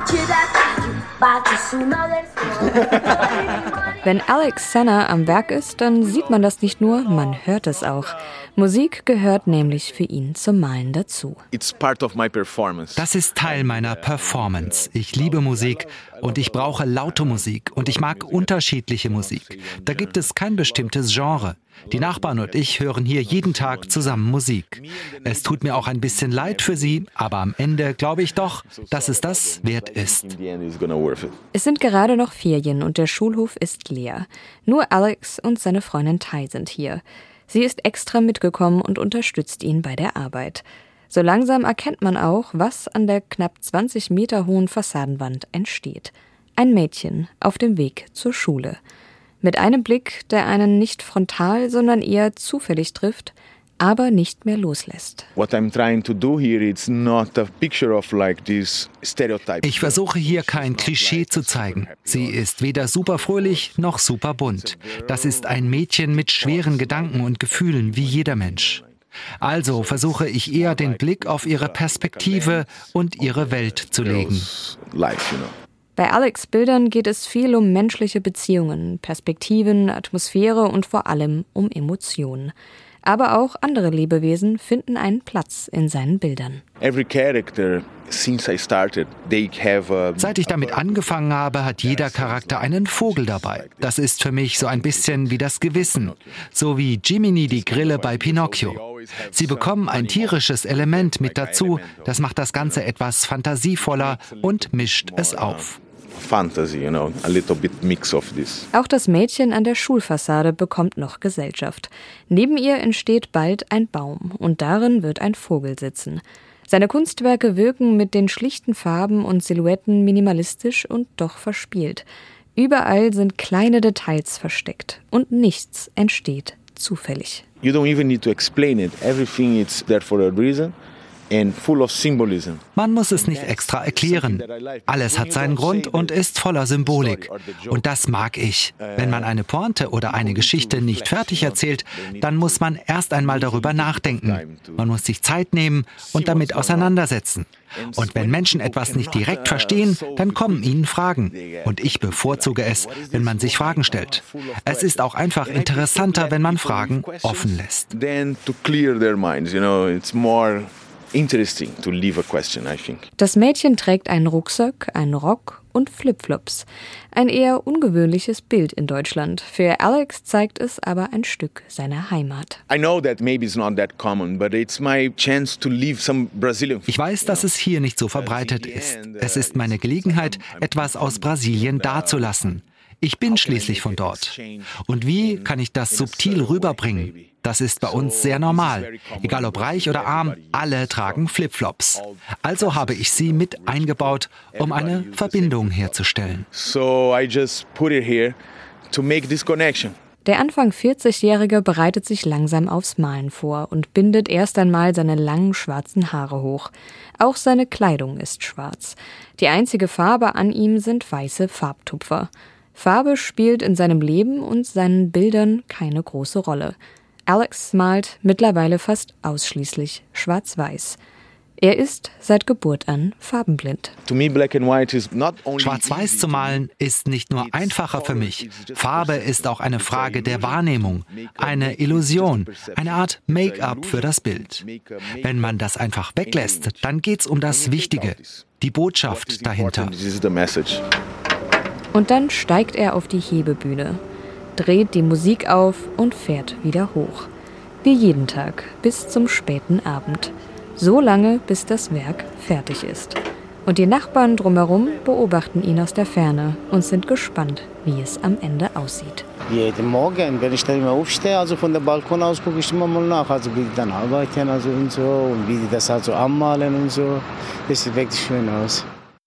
Wenn Alex Senna am Werk ist, dann sieht man das nicht nur, man hört es auch. Musik gehört nämlich für ihn zum Malen dazu. Das ist Teil meiner Performance. Ich liebe Musik und ich brauche laute Musik und ich mag unterschiedliche Musik. Da gibt es kein bestimmtes Genre. Die Nachbarn und ich hören hier jeden Tag zusammen Musik. Es tut mir auch ein bisschen leid für sie, aber am Ende glaube ich doch, dass es das wert ist. Es sind gerade noch Ferien und der Schulhof ist leer. Nur Alex und seine Freundin Tai sind hier. Sie ist extra mitgekommen und unterstützt ihn bei der Arbeit. So langsam erkennt man auch, was an der knapp 20 Meter hohen Fassadenwand entsteht. Ein Mädchen auf dem Weg zur Schule. Mit einem Blick, der einen nicht frontal, sondern eher zufällig trifft, aber nicht mehr loslässt. Ich versuche hier kein Klischee zu zeigen. Sie ist weder super fröhlich noch super bunt. Das ist ein Mädchen mit schweren Gedanken und Gefühlen wie jeder Mensch. Also versuche ich eher den Blick auf ihre Perspektive und ihre Welt zu legen. Bei Alex' Bildern geht es viel um menschliche Beziehungen, Perspektiven, Atmosphäre und vor allem um Emotionen. Aber auch andere Lebewesen finden einen Platz in seinen Bildern. Seit ich damit angefangen habe, hat jeder Charakter einen Vogel dabei. Das ist für mich so ein bisschen wie das Gewissen. So wie Jiminy die Grille bei Pinocchio. Sie bekommen ein tierisches Element mit dazu. Das macht das Ganze etwas fantasievoller und mischt es auf. Auch das Mädchen an der Schulfassade bekommt noch Gesellschaft. Neben ihr entsteht bald ein Baum und darin wird ein Vogel sitzen. Seine Kunstwerke wirken mit den schlichten Farben und Silhouetten minimalistisch und doch verspielt. Überall sind kleine Details versteckt und nichts entsteht zufällig. You don't even need to explain it. Everything is there for a reason. Man muss es nicht extra erklären. Alles hat seinen Grund und ist voller Symbolik. Und das mag ich. Wenn man eine Pointe oder eine Geschichte nicht fertig erzählt, dann muss man erst einmal darüber nachdenken. Man muss sich Zeit nehmen und damit auseinandersetzen. Und wenn Menschen etwas nicht direkt verstehen, dann kommen ihnen Fragen. Und ich bevorzuge es, wenn man sich Fragen stellt. Es ist auch einfach interessanter, wenn man Fragen offen lässt. Das Mädchen trägt einen Rucksack, einen Rock und Flipflops. Ein eher ungewöhnliches Bild in Deutschland. Für Alex zeigt es aber ein Stück seiner Heimat. Ich weiß, dass es hier nicht so verbreitet ist. Es ist meine Gelegenheit, etwas aus Brasilien dazulassen. Ich bin schließlich von dort. Und wie kann ich das subtil rüberbringen? Das ist bei uns sehr normal. Egal ob reich oder arm, alle tragen Flipflops. Also habe ich sie mit eingebaut, um eine Verbindung herzustellen. Der Anfang 40-Jährige bereitet sich langsam aufs Malen vor und bindet erst einmal seine langen schwarzen Haare hoch. Auch seine Kleidung ist schwarz. Die einzige Farbe an ihm sind weiße Farbtupfer. Farbe spielt in seinem Leben und seinen Bildern keine große Rolle. Alex malt mittlerweile fast ausschließlich schwarz-weiß. Er ist seit Geburt an farbenblind. Schwarz-Weiß zu malen ist nicht nur einfacher für mich. Farbe ist auch eine Frage der Wahrnehmung, eine Illusion, eine Art Make-up für das Bild. Wenn man das einfach weglässt, dann geht's um das Wichtige, die Botschaft dahinter. Und dann steigt er auf die Hebebühne, dreht die Musik auf und fährt wieder hoch. Wie jeden Tag, bis zum späten Abend. So lange, bis das Werk fertig ist. Und die Nachbarn drumherum beobachten ihn aus der Ferne und sind gespannt, wie es am Ende aussieht. Jeden Morgen, wenn ich dann immer aufstehe, also von dem Balkon aus gucke ich immer mal nach, also wie die dann arbeiten also und so und wie die das also anmalen und so. Das sieht wirklich schön aus.